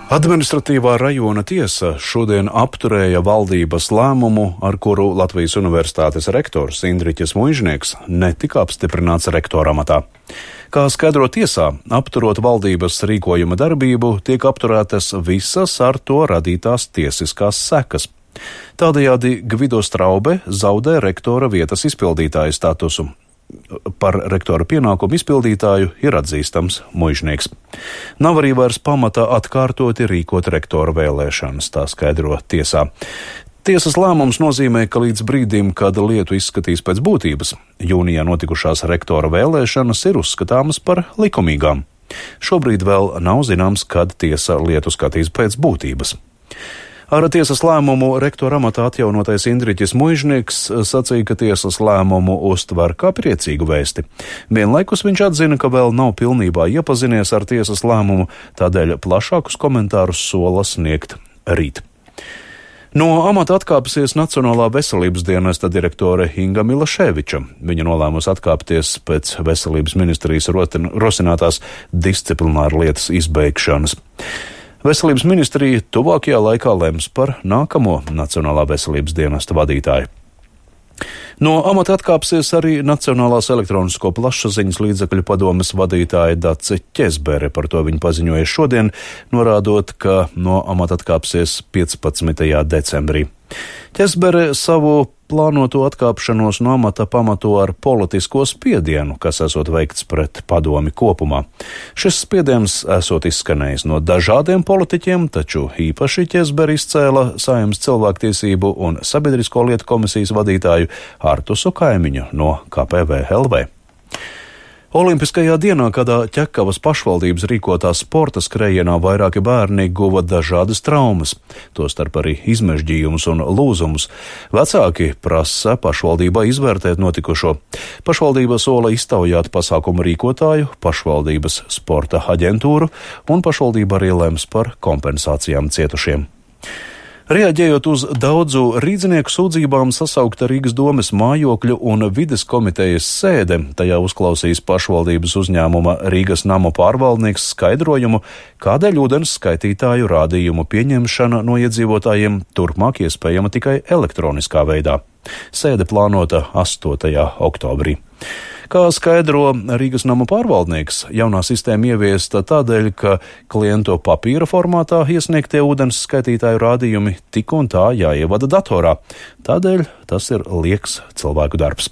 Administratīvā rajona tiesa šodien apturēja valdības lēmumu, ar kuru Latvijas Universitātes rektors Indriķis Muižnieks netika apstiprināts rektora amatā. Kā skaidro tiesā, apturot valdības rīkojuma darbību, tiek apturētas visas ar to radītās tiesiskās sekas. Tādējādi Gvido Straube zaudē rektora vietas izpildītāja statusu. Par rektora pienākumu izpildītāju ir atzīstams Muižnieks. Nav arī vairs pamata atkārtoti rīkot rektora vēlēšanas, tā skaidro tiesā. Tiesas lēmums nozīmē, ka līdz brīdim, kad lietu izskatīs pēc būtības, jūnijā notikušās rektora vēlēšanas ir uzskatāmas par likumīgām. Šobrīd vēl nav zināms, kad tiesa lietu skatīs pēc būtības. Ar tiesas lēmumu rektora amatā atjaunotais Indriķis Muižnieks sacīja, ka tiesas lēmumu uztver kā priecīgu vēsti. Vienlaikus viņš atzina, ka vēl nav pilnībā iepazinies ar tiesas lēmumu, tādēļ plašākus komentārus sola sniegt rīt. No amata atkāpsies Nacionālā veselības dienesta direktore Inga Milaševiča. Viņa nolēmusi atkāpties pēc veselības ministrijas rosinātās disciplināra lietas izbeigšanas. Veselības ministrija tuvākajā laikā lems par nākamo Nacionālā veselības dienesta vadītāju. No amata atkāpsies arī Nacionālās elektronisko plašsaziņas līdzekļu padomes vadītāja Dace Ķezbere. Par to viņa paziņoja šodien, norādot, ka no amata atkāpsies 15. decembrī. Ķezbere savu plānoto atkāpšanos no amata pamato ar politisko spiedienu, kas esot veikts pret padomi kopumā. Šis spiediens esot izskanējis no dažādiem politiķiem, taču īpaši Ķezbere izcēla Saeimas cilvēktiesību un sabiedrisko lietu komisijas vadītāju Artusu Kaimiņu no KPVLV. Olimpiskajā dienā, kad Ķekavas pašvaldības rīkotā sporta skrējienā vairāki bērni guva dažādas traumas, tostarp arī izmežģījumus un lūzumus. Vecāki prasa pašvaldībā izvērtēt notikušo. Pašvaldība sola iztaujāt pasākumu rīkotāju, pašvaldības sporta aģentūru un pašvaldība arī lems par kompensācijām cietušiem. Reaģējot uz daudzu rīdzinieku sūdzībām, sasaukta Rīgas domes mājokļu un vides komitejas sēde. Tajā uzklausīs pašvaldības uzņēmuma Rīgas namu pārvaldnieks skaidrojumu, kādēļ ūdens skaitītāju rādījumu pieņemšana no iedzīvotājiem turpmāk iespējama tikai elektroniskā veidā. Sēde plānota 8. oktobrī. Kā skaidro Rīgas namu pārvaldnieks, jaunā sistēma ieviesta tādēļ, ka klientu papīra formātā iesniegtie ūdens skaitītāju rādījumi tik un tā jāievada datorā. Tādēļ tas ir lieks cilvēku darbs.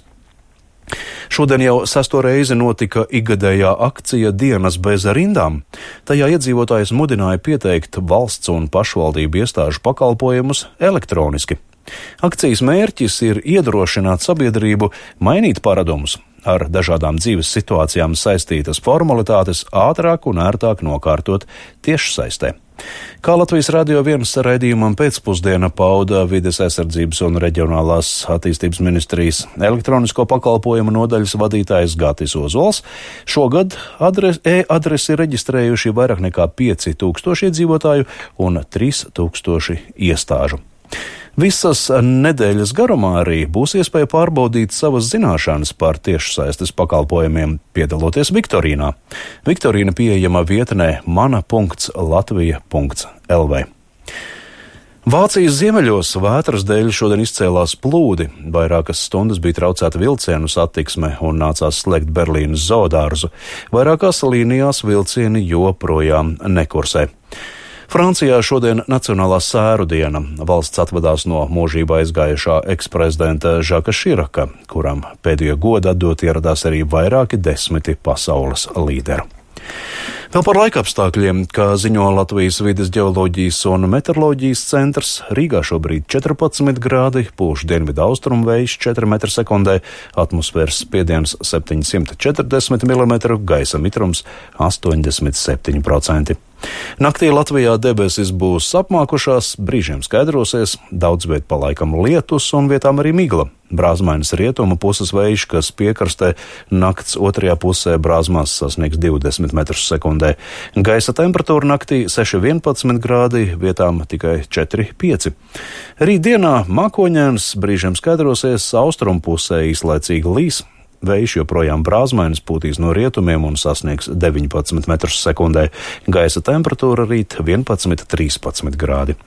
Šodien jau 6. reizi notika ikgadējā akcija Dienas bez rindām. Tajā iedzīvotājs mudināja pieteikt valsts un pašvaldību iestāžu pakalpojumus elektroniski. Akcijas mērķis ir iedrošināt sabiedrību mainīt paradumus, ar dažādām dzīves situācijām saistītas formalitātes ātrāk un ērtāk nokārtot tiešsaistē. Kā Latvijas Radio 1 raidījumam pēcpusdiena pauda vides aizsardzības un reģionālās attīstības ministrijas elektronisko pakalpojumu nodaļas vadītājs Gatis Ozols, šogad e-adresi reģistrējuši vairāk nekā 5000 iedzīvotāju un 3000 iestāžu. Visas nedēļas garumā arī būs iespēja pārbaudīt savas zināšanas par tiešsaistes pakalpojumiem, piedaloties viktorīnā. Viktorīna pieejama vietnē mana.latvija.lv. Vācijas ziemeļos vētras dēļ šodien izcēlās plūdi. Vairākas stundas bija traucēta vilcienu satiksme un nācās slēgt Berlīnas zoodārzu. Vairākās līnijās vilcieni joprojām nekursē. Francijā šodien Nacionālā sēru diena. Valsts atvadās no mūžībā aizgājušā eksprezidenta Žaka Širaka, kuram pēdējo godu atdot ieradās arī vairāki desmiti pasaules līderu. Vēl par laikapstākļiem, kā ziņo Latvijas vides ģeoloģijas un meteoroloģijas centrs, Rīgā šobrīd 14 grādi, pūš dienvidu austrumu vējš 4 m/sekundē, atmosfēras spiediens 740 mm, gaisa mitrums 87%. Naktī Latvijā debesis būs apmākušās, brīžiem skaidrosies, daudz viet pa laikam lietus un vietām arī migla. Brāzmainas rietumu puses vējš, kas piekrastē, nakts otrajā pusē brāzmās sasniegs 20 m/sekundē. Gaisa temperatūra naktī 6,11 grādi, vietām tikai 4,5. Rītdienā mākoņēns, brīžiem skaidrosies, austrumu pusē īslaicīgi līs. Vējš joprojām brāzmainis, pūtīs no rietumiem un sasniegs 19 metrus sekundē. Gaisa temperatūra rīt 11–13 grādi.